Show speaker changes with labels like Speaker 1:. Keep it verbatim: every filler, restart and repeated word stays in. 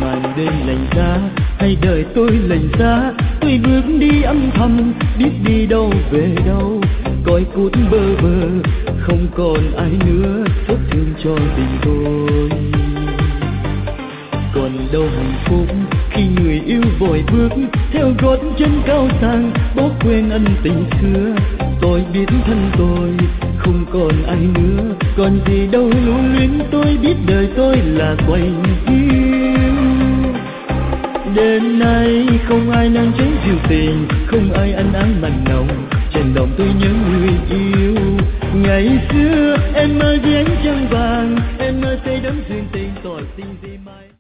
Speaker 1: màn đêm lạnh giá, hay đời tôi lạnh giá, tôi bước đi âm thầm, biết đi đâu về đâu, cõi cút bơ vơ, không còn ai nữa xót thương cho tình tôi. Còn đâu hạnh phúc khi người yêu vội bước theo gót chân cao sang, bỏ quên ân tình xưa. Tôi biết thân tôi không còn ai nữa, còn gì đâu lưu luyến. Tôi biết đời tôi là quạnh hiu. Đêm nay không ai nắng cháy dịu tình, không ai ăn ái mặn nồng, trên lòng tôi nhớ người yêu. Ngày xưa em mơ với ánh trăng vàng, em mơ say đắm duyên tình.